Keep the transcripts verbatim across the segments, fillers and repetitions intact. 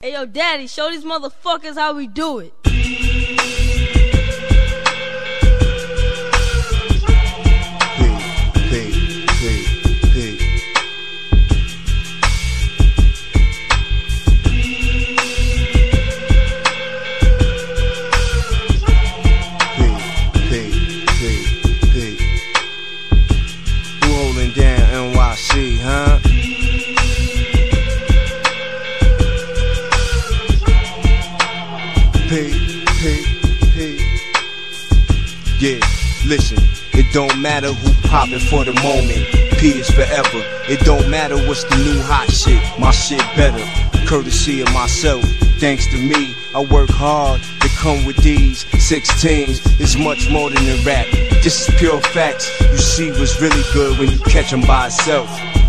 Hey, yo, Daddy, show these motherfuckers how we do it. Yeah, listen, it don't matter who poppin' for the moment. P is forever. It don't matter what's the new hot shit. My shit better, courtesy of myself. Thanks to me, I work hard to come with these sixteens. It's much more than a rap. This is pure facts. You see what's really good when you catch 'em by itself.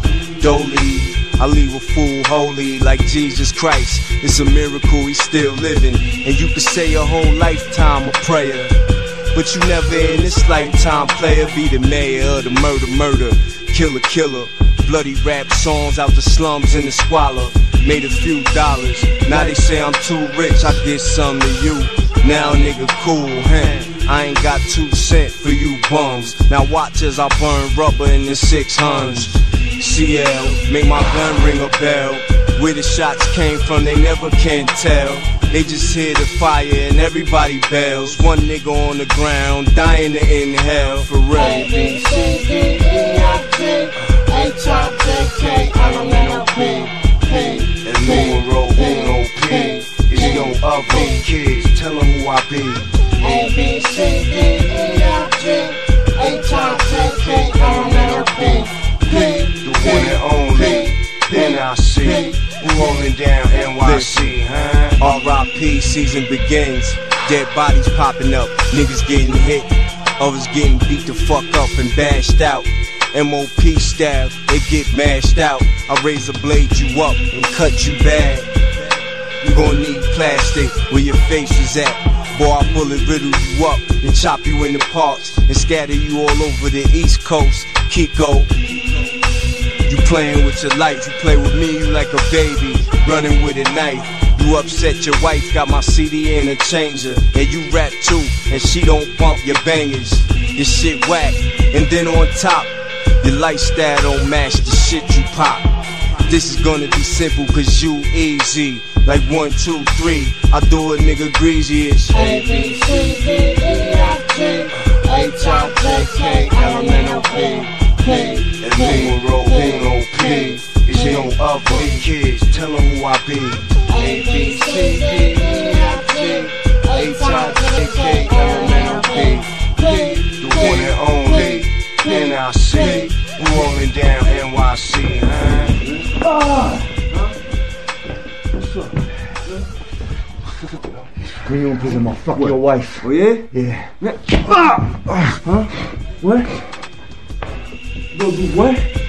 Dolly, I leave a fool holy like Jesus Christ. It's a miracle he's still living. And you could say a whole lifetime of prayer, but you never in this lifetime player be the mayor of the murder, murder, killer, killer. Bloody rap songs out the slums in the squalor. Made a few dollars, now they say I'm too rich, I get some to you. Now nigga cool, huh? I ain't got two cent for you bums. Now watch as I burn rubber in the six hundreds. C L, make my gun ring a bell. Where the shots came from, they never can tell. They just hear the fire and everybody bells. One nigga on the ground, dying to inhale, for real. A, B, C, D, E, F, G, H, I, J, K, L, M, N, O, P, P, and numero uno P. Is no other kids, tell them who I be. A, B, C, D, E, F, G, H, I, J, K, L, M, N, O, P, P, the one and only. Then I see who holding down N Y C, huh? R I P season begins. Dead bodies popping up, niggas getting hit, others getting beat the fuck up and bashed out. M O P style, they get mashed out. I razor blade you up and cut you bad. You gon' need plastic where your face is at. Boy, I bullet riddle you up and chop you into parts and scatter you all over the East Coast. Kiko, you playing with your life, you play with me, you like a baby, running with a knife. You upset your wife, got my C D in a changer, and you rap too, and she don't bump your bangers. Your shit whack, and then on top, your lifestyle don't match the shit you pop. This is gonna be simple, cause you easy, like one, two, three, I do a nigga greasy-ish. A, B, C, D, E, F, G, H, I, J, K, L, M, N, O, P, P, and numero uno P. Is no other kids, tell them who I be. A, B, C, D, E, F, G, H, I, J, K, L, M, N, O, P, P, the one and only. Then I see who holding down N Y C, huh? Ah. What's up? Bring you in prison, I'll fuck what? Your wife. Oh yeah? Yeah. Ah. Huh? What? You gonna do what?